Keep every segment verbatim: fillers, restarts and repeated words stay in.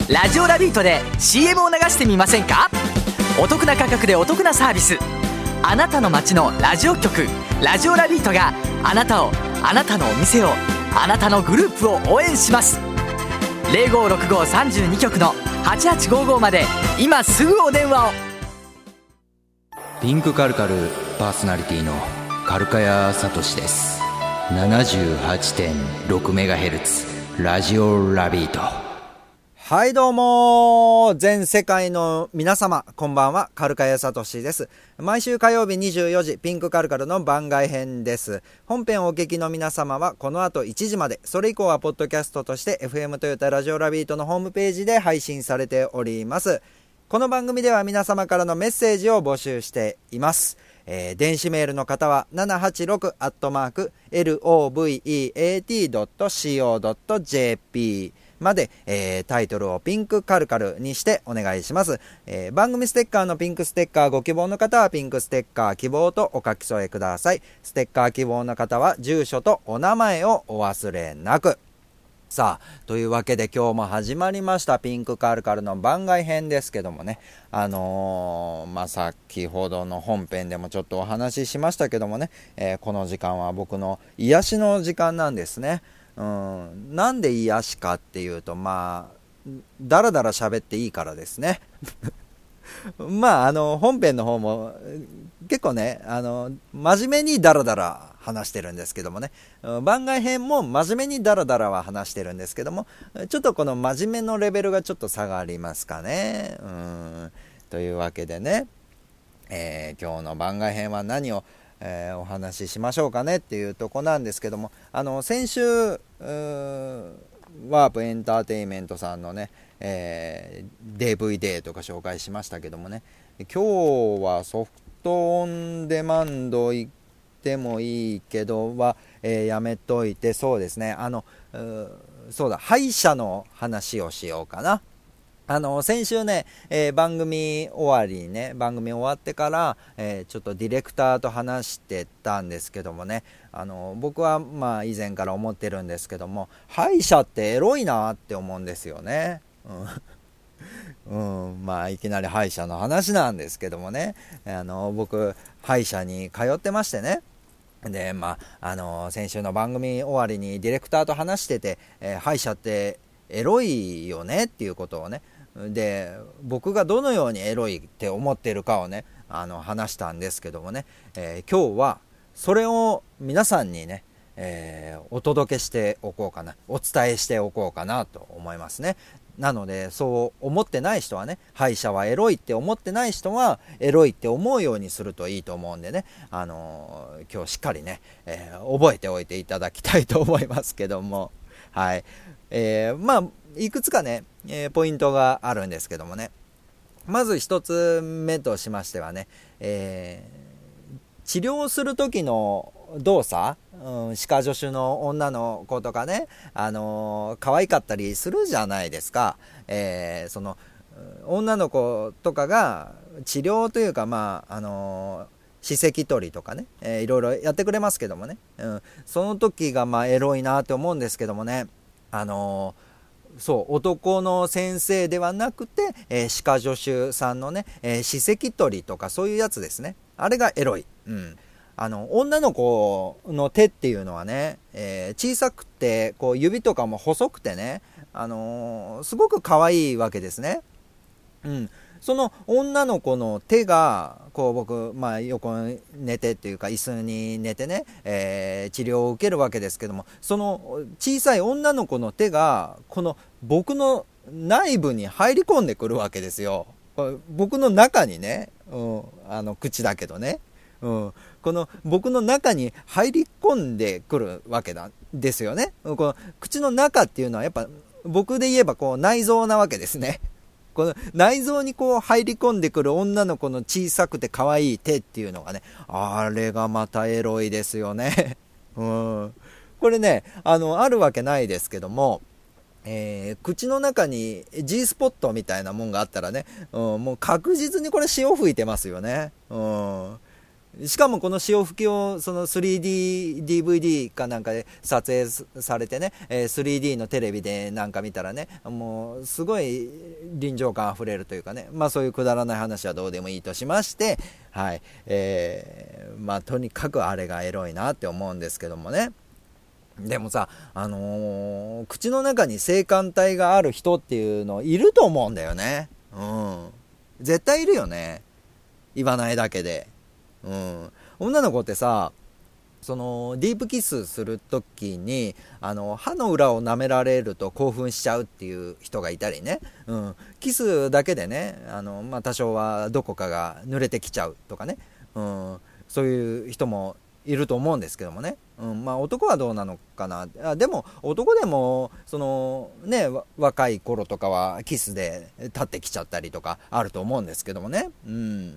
ラジオラビートで シーエム を流してみませんか？お得な価格でお得なサービス。あなたの街のラジオ局ラジオラビートがあなたを、あなたのお店を、あなたのグループを応援します。 ゼロごろくごさんに 局のはちはちごごまで今すぐお電話を。 ピンクカルカルパーソナリティのカルカヤサトシです。 ななじゅうはちてんろくメガヘルツ ラジオラビート。 はい、どうも全世界の皆様こんばんは、カルカヤサトシです。毎週火曜日にじゅうよじ、ピンクカルカルの番外編です。本編をお聞きの皆様はこの後いちじまで、それ以降はポッドキャストとして エフエム トヨタラジオラビートのホームページで配信されております。この番組では皆様からのメッセージを募集しています。えー、電子メールの方は ななはちろく アットマーク エルオーブイイーエーティー ドット シーオー ドット ジェーピー まで、えー、タイトルをピンクカルカルにしてお願いします。えー、番組ステッカーのピンクステッカーご希望の方はピンクステッカー希望とお書き添えください。ステッカー希望の方は住所とお名前をお忘れなく。さあ、というわけで今日も始まりましたピンクカルカルの番外編ですけどもね、あのー、まあ、先ほどの本編でもちょっとお話ししましたけどもね、えー、この時間は僕の癒しの時間なんですね。うん、なんで癒しかっていうと、まあだらだら喋っていいからですねまああの本編の方も結構ね、あの真面目にダラダラ話してるんですけどもね、番外編も真面目にダラダラは話してるんですけども、ちょっとこの真面目のレベルがちょっと差がありますかね。うん、というわけでね、えー、今日の番外編は何をえー、お話ししましょうかねっていうとこなんですけども、あの先週ワープエンターテイメントさんのね、えー、ディーブイディー とか紹介しましたけどもね、今日はソフトオンデマンド行ってもいいけどは、えー、やめといて、そうですね、あのうそうだ歯医者の話をしようかな。あの先週ね、えー、番組終わりにね、番組終わってから、えー、ちょっとディレクターと話してたんですけどもね、あの僕はまあ以前から思ってるんですけども、歯医者ってエロいなって思うんですよね。うん、うん、まあいきなり歯医者の話なんですけどもね、あの僕歯医者に通ってましてね。でまああの先週の番組終わりにディレクターと話してて、えー、歯医者ってエロいよねっていうことをね、で僕がどのようにエロいって思っているかをね、あの話したんですけどもね、えー、今日はそれを皆さんにね、えー、お届けしておこうかな、お伝えしておこうかなと思いますね。なのでそう思ってない人はね、歯医者はエロいって思ってない人はエロいって思うようにするといいと思うんでね、あのー、今日しっかりね、えー、覚えておいていただきたいと思いますけども、はい、えー、まあいくつかね、えー、ポイントがあるんですけどもね、まず一つ目としましてはね、えー、治療する時の動作、うん、歯科助手の女の子とかね、あのー、可愛かったりするじゃないですか。えー、その女の子とかが治療というか、まああのー、歯石取りとかね、えー、いろいろやってくれますけどもね、うん、その時がまあエロいなって思うんですけどもね、あのーそう男の先生ではなくて、えー、歯科助手さんのね、えー、歯石取りとかそういうやつですね。あれがエロい。うん、あの女の子の手っていうのはね、えー、小さくてこう指とかも細くてね、あのー、すごく可愛いわけですね。うん、その女の子の手がこう僕、まあ、横に寝てっていうか椅子に寝てね、えー、治療を受けるわけですけども、その小さい女の子の手がこの僕の内部に入り込んでくるわけですよ。これ僕の中にね、うん、あの口だけどね、うん、この僕の中に入り込んでくるわけなんですよね。この口の中っていうのはやっぱ僕で言えばこう内臓なわけですね。この内臓にこう入り込んでくる女の子の小さくて可愛い手っていうのがね、あれがまたエロいですよね。うん、これね、あのあるわけないですけども、えー、口の中に G スポットみたいなもんがあったらね、うん、もう確実にこれ潮吹いてますよね。うん、 しかもこの潮吹きをその スリーディーディーブイディー かなんかで撮影されてね、えー、スリーディー のテレビでなんか見たらね、もうすごい臨場感あふれるというかね、まあそういうくだらない話はどうでもいいとしまして、はい、えー、まあとにかくあれがエロいなって思うんですけどもね。でもさ、あのー、口の中に性感帯がある人っていうのいると思うんだよね。うん。絶対いるよね。言わないだけで。うん。女の子ってさ、そのディープキスするときにあの歯の裏を舐められると興奮しちゃうっていう人がいたりね、うん、キスだけでね、あの、まあ、多少はどこかが濡れてきちゃうとかね、うん、そういう人もいると思うんですけどもね、うん、まあ男はどうなのかな。あでも男でもそのね若い頃とかはキスで立ってきちゃったりとかあると思うんですけどもね、うん、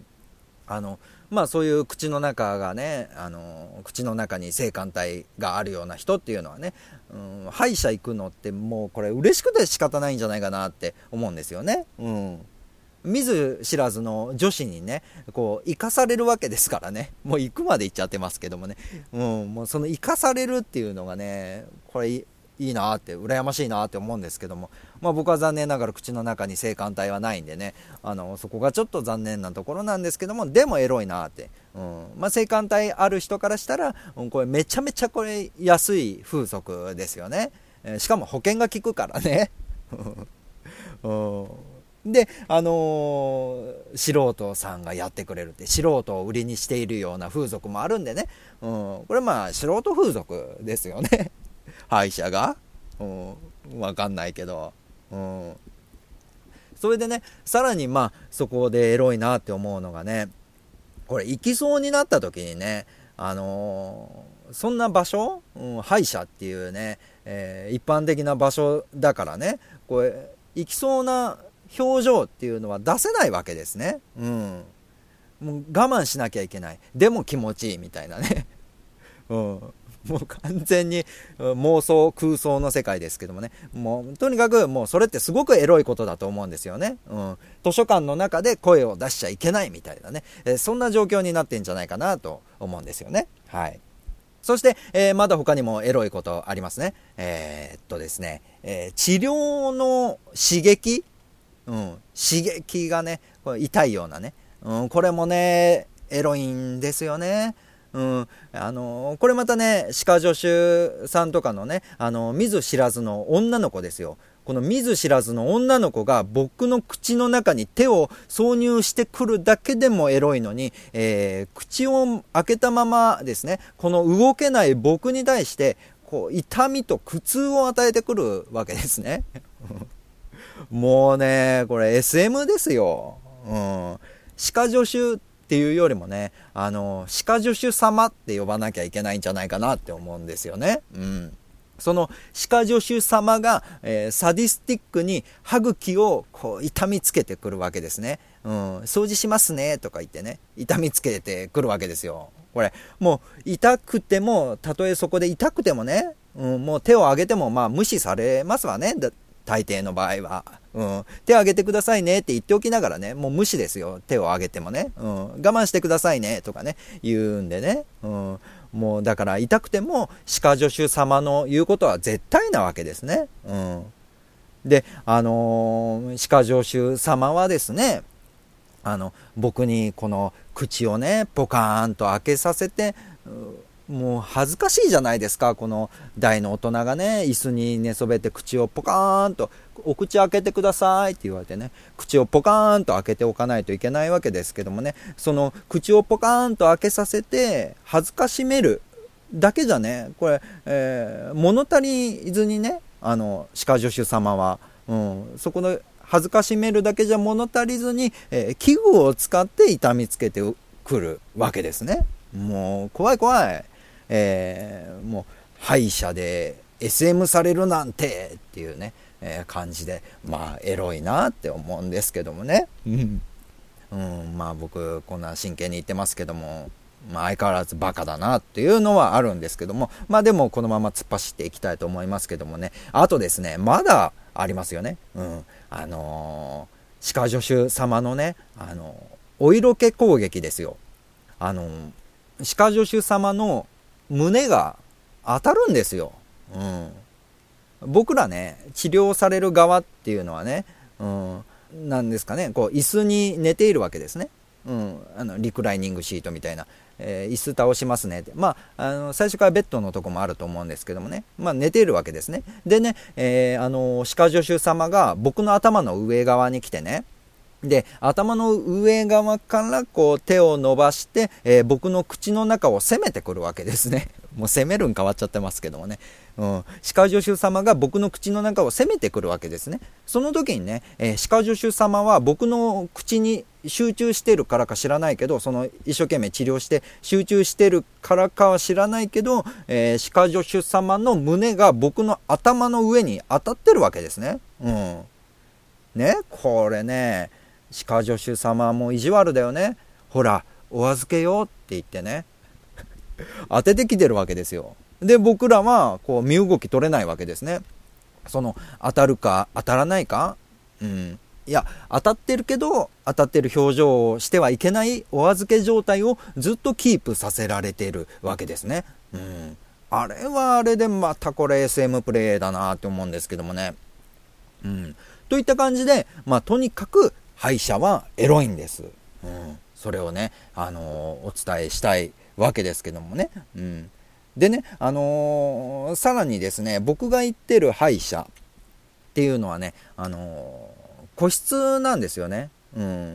あのまあそういう口の中がね、あの口の中に性感帯があるような人っていうのはね、うん、歯医者行くのってもうこれ嬉しくて仕方ないんじゃないかなって思うんですよね。うん、見ず知らずの女子にねこう生かされるわけですからね、もう行くまで行っちゃってますけどもね、うん、もうその生かされるっていうのがね、これいいなって羨ましいなって思うんですけども、まあ、僕は残念ながら口の中に性感帯はないんでね、あのそこがちょっと残念なところなんですけども、でもエロいなって、うんまあ、性感帯ある人からしたら、うん、これめちゃめちゃこれ安い風俗ですよね、えー、しかも保険が効くからね、うんで、あのー、素人さんがやってくれるって、素人を売りにしているような風俗もあるんでね、うん、これまあ素人風俗ですよね歯医者が、うん、分かんないけど、うん、それでねさらにまあそこでエロいなって思うのがね、これ行きそうになった時にね、あのー、そんな場所、うん、歯医者っていうね、えー、一般的な場所だからね、これ行きそうな表情っていうのは出せないわけですね。うん、もう我慢しなきゃいけない。でも気持ちいいみたいなね。うん、もう完全に妄想空想の世界ですけどもね。もうとにかくもうそれってすごくエロいことだと思うんですよね。うん、図書館の中で声を出しちゃいけないみたいなね、えー、そんな状況になってんじゃないかなと思うんですよね。はい。そして、えー、まだ他にもエロいことありますね。えー、っとですね、えー、治療の刺激うん、刺激がねこれ痛いようなね、うん、これもねエロいんですよね。うん、あのこれまたね歯科助手さんとかのねあの見ず知らずの女の子ですよ。この見ず知らずの女の子が僕の口の中に手を挿入してくるだけでもエロいのに、えー、口を開けたままですね、この動けない僕に対してこう痛みと苦痛を与えてくるわけですね。もうねこれ エスエム ですよ。うん、歯科助手っていうよりもね、あの歯科助手様って呼ばなきゃいけないんじゃないかなって思うんですよね。うん、その歯科助手様が、えー、サディスティックに歯茎をこう痛みつけてくるわけですね。うん、掃除しますねとか言ってね痛みつけてくるわけですよ。これもう痛くても、たとえそこで痛くてもね、うん、もう手を挙げてもまあ無視されますわね、大抵の場合は。うん、手を挙げてくださいねって言っておきながらね、もう無視ですよ、手を挙げてもね、うん、我慢してくださいねとかね言うんでね、うん、もうだから痛くても歯科助手様の言うことは絶対なわけですね。うん、であのー、歯科助手様はですね、あの僕にこの口をねポカーンと開けさせて、もう恥ずかしいじゃないですか、この大の大人がね椅子に寝そべって口をポカーンと、お口開けてくださいって言われてね、口をポカーンと開けておかないといけないわけですけどもね、その口をポカーンと開けさせて恥ずかしめるだけじゃね、これ、えー、物足りずにね、あの歯科助手様は、うん、そこの恥ずかしめるだけじゃ物足りずに、えー、器具を使って痛みつけてくるわけですね。もう怖い怖い、えー、もう歯医者で エスエム されるなんてっていうね、えー、感じで、まあエロいなって思うんですけどもね、うん、うん、まあ僕こんな真剣に言ってますけども、まあ、相変わらずバカだなっていうのはあるんですけども、まあでもこのまま突っ走っていきたいと思いますけどもね、あとですねまだありますよね。うん、あのー、歯科助手様のね、あのー、お色気攻撃ですよ。あのー、 歯科助手様の胸が当たるんですよ。うん、僕らね、治療される側っていうのはね、うん、なんですかね、こう椅子に寝ているわけですね。うん、あのリクライニングシートみたいな、えー、椅子倒しますねって、まあ、あの最初からベッドのとこもあると思うんですけどもね、まあ、寝ているわけですね。でね、えー、あの歯科助手様が僕の頭の上側に来てね、で頭の上側からこう手を伸ばして、えー、僕の口の中を攻めてくるわけですね。もう攻めるん変わっちゃってますけどもね、うん、歯科助手様が僕の口の中を攻めてくるわけですね。その時にね、えー、歯科助手様は僕の口に集中してるからか知らないけど、その一生懸命治療して集中してるからかは知らないけど、えー、歯科助手様の胸が僕の頭の上に当たってるわけですね。うん、ね、これね、歯科助手様も意地悪だよね。ほらお預けよって言ってね当ててきてるわけですよ。で僕らはこう身動き取れないわけですね。その当たるか当たらないか、うん、いや当たってるけど当たってる表情をしてはいけないお預け状態をずっとキープさせられているわけですね。うん、あれはあれでまたこれ エスエム プレイだなって思うんですけどもね。うん、といった感じで、まあ、とにかく歯医者はエロいんです。うん、それをね、あのー、お伝えしたいわけですけどもね。うん、でね、あのー、さらにですね、僕が行ってる歯医者っていうのはね、あのー、個室なんですよね。うん、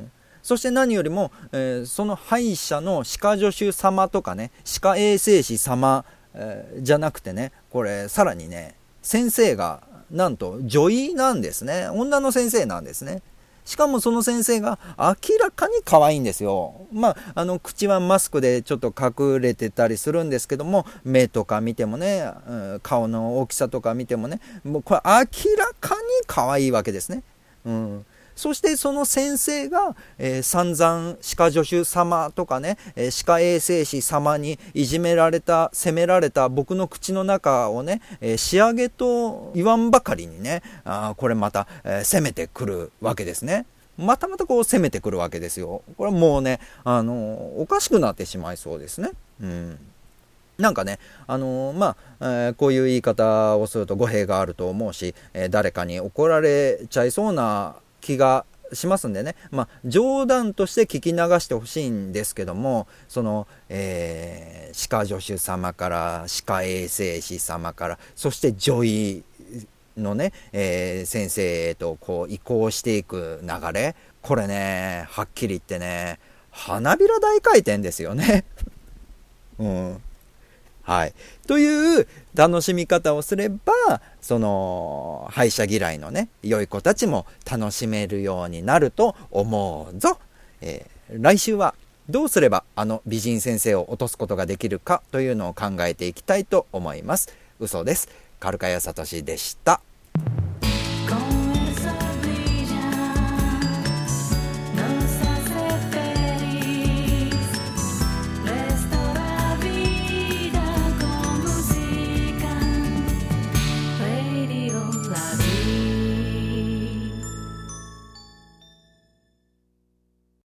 そして何よりも、えー、その歯医者の歯科助手様とかね、歯科衛生士様、えー、じゃなくてね、これさらにね、先生がなんと女医なんですね。女の先生なんですね。しかもその先生が明らかに可愛いんですよ。まあ、あの口はマスクでちょっと隠れてたりするんですけども、目とか見てもね、うん、顔の大きさとか見てもね、もうこれ明らかに可愛いわけですね。うん、そしてその先生が、えー、散々歯科助手様とかね、えー、歯科衛生士様にいじめられた、責められた僕の口の中をね、えー、仕上げと言わんばかりにね、あこれまた、えー、攻めてくるわけですね。またまたこう攻めてくるわけですよ。これはもうね、あのー、おかしくなってしまいそうですね。うん、なんかね、あのー、まあ、えー、こういう言い方をすると語弊があると思うし、えー、誰かに怒られちゃいそうな気がしますんでね、まあ、冗談として聞き流してほしいんですけども、その、えー、歯科助手様から歯科衛生士様からそして女医のね、えー、先生へとこう移行していく流れ、これね、はっきり言ってね、花びら大回転ですよね。うん、はい、という楽しみ方をすれば、その歯医者嫌いのね良い子たちも楽しめるようになると思うぞ。えー、来週はどうすればあの美人先生を落とすことができるかというのを考えていきたいと思います。嘘です。カルカヤサトシでした。